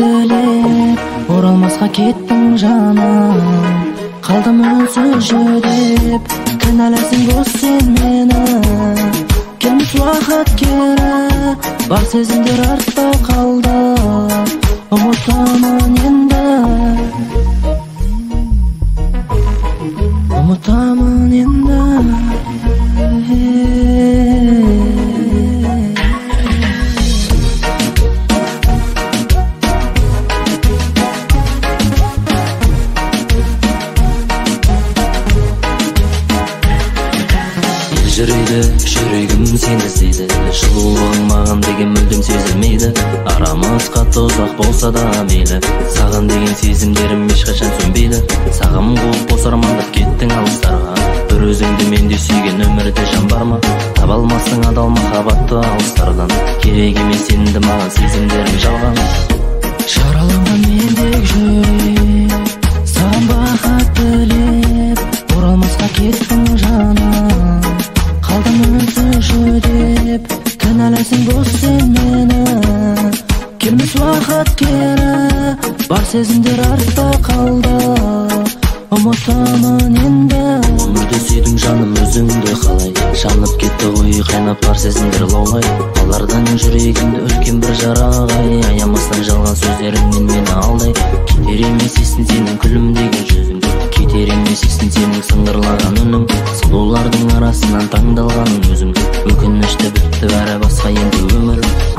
тілеп, оралмасқа кеттің жаным. Қалдым үнсіз жүдеп, кінәләсің бос сен мені. Келмес уақыт кері, бар сезімдер артта қалды. Ұмытамын енді, ұмытамын енді. Жүрейді, жүрегім сені іздейді. Жылулығың маған деген мүлдем сезілмейді. Арамыз қатты ұзақ болса да мейлі, саған деген сезімдерім ешқашан сөнбейді. Саған қуып бос армандап кеттің алыстарға. Бір өзіңді менде сүйген өмірде жан бар ма? Таба алмассың адал махаббатты алыстардан. Керек емес енді маған сезімдерің жалған. Жараланған мендек жүрек, саған бақыт тілеп, оралмасқа кеттің жаным. Қалдым үнсіз жүдеп, кінәләсің бос сен мені. Келмес уақыт кері, бар сезімдер артта қалды. Ұмытамын енді. Өмірді сүйдім жаным, өзіңді қалай. Жанып кетті ғой қайнап бар сезімдер лаулай. Алардан жүрегімді үлкен бір жарағай. Аямастан жалған сөздеріңмен мені алдай. Кетер емес есін сенің күлімдеген жүзің, кетер емес есін сенің сыңғырлаған үнің. Сұлулардың арасынан таңдалғаның өзің. Өкінішті бітті бәрі басқа енді өмір.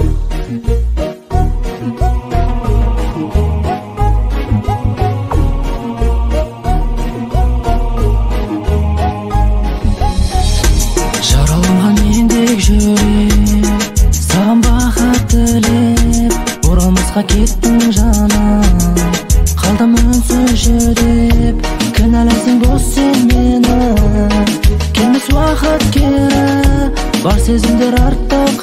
Жараланған мендек жүрек, саған бақыт тілеп, оралмасқа кеттің жаным. Қалдым үнсіз жүдеп, кінәләсің бос сен мені. Келмес уақыт кері, бар сезімдер артта